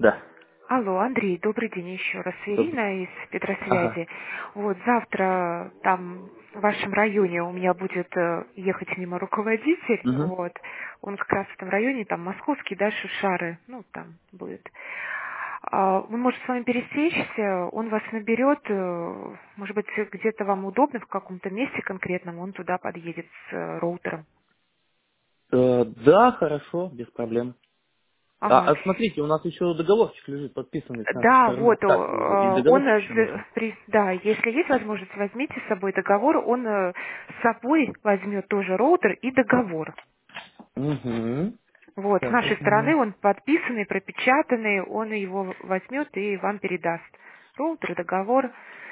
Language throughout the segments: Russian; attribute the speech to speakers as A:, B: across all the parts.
A: Да.
B: Алло, Андрей, добрый день еще раз.
A: Добрый.
B: Ирина из
A: Ага.
B: Петросвязи. Вот завтра там в вашем районе у меня будет ехать мимо руководитель.
A: Угу.
B: Вот. Он как раз в этом районе, там московский, дальше Шары, ну там будет. Он может с вами пересечься, он вас наберет, может быть, где-то вам удобно в каком-то месте конкретном, он туда подъедет с роутером.
A: Да, хорошо, без проблем.
B: Ага.
A: Смотрите, у нас еще договорчик лежит подписанный с нашей
B: Да,
A: стороны.
B: вот,
A: Так, и
B: он,
A: договорчик еще нужен.
B: да, если есть возможность, возьмите с собой договор, он с собой возьмет тоже роутер и договор.
A: Угу.
B: Вот, с
A: Так, я
B: нашей стороны
A: понял.
B: он подписанный, пропечатанный, он его возьмет и вам передаст. Роутер, договор.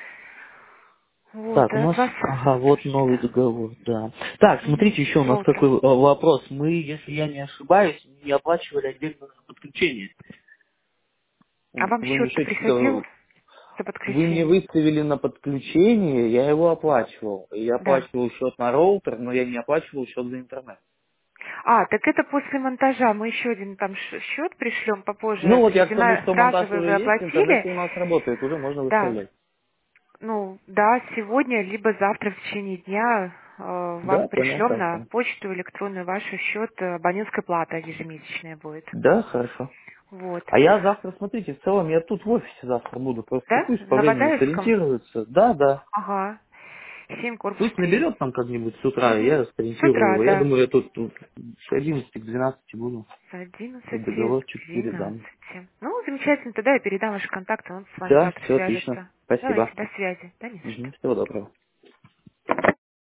B: Вот,
A: Так, у
B: от
A: нас,
B: вас
A: ага, вот
B: тоже,
A: новый
B: да.
A: договор, да. Так,
B: Мгм,
A: смотрите, еще у
B: с
A: нас
B: роутером.
A: такой вопрос. Мы, если я не ошибаюсь, не оплачивали отдельно подключение.
B: А вам
A: Вы мне
B: счет-то приходил
A: счетчик,
B: за
A: вы мне
B: подключение?
A: выставили на подключение, я его оплачивал. Я
B: Да.
A: оплачивал счет на роутер, но я не оплачивал счет за интернет.
B: Так это после монтажа. Мы еще один там счет пришлем
A: Ну
B: попозже.
A: вот я к тому, что
B: Сразу
A: монтаж
B: вы
A: уже есть, интернет
B: оплатили.
A: у нас работает, уже можно
B: Да.
A: выставлять.
B: Ну, да, сегодня, либо завтра в течение дня вам
A: Да, понял,
B: пришлем на
A: хорошо.
B: почту электронную ваш счет, абонентская плата ежемесячная будет.
A: Да, хорошо.
B: Вот.
A: А я завтра, смотрите, в целом я тут в офисе завтра буду, просто
B: Да?
A: пусть по
B: На
A: времени
B: Бадаевском?
A: сориентируется. Да, да.
B: Ага. 7 корпус
A: Пусть
B: 3.
A: наберет там как-нибудь с утра, и
B: Угу.
A: я
B: С
A: сориентирую
B: утра,
A: его. Я
B: да.
A: думаю, я тут с 11 к 12 буду.
B: С
A: И
B: 11 к
A: договорчик передам.
B: 12. Ну, замечательно, тогда я передам ваши контакты, он с вами
A: Да,
B: завтра
A: все отлично.
B: свяжется. Давайте,
A: Спасибо.
B: до связи. Да, не за что.
A: Всего доброго.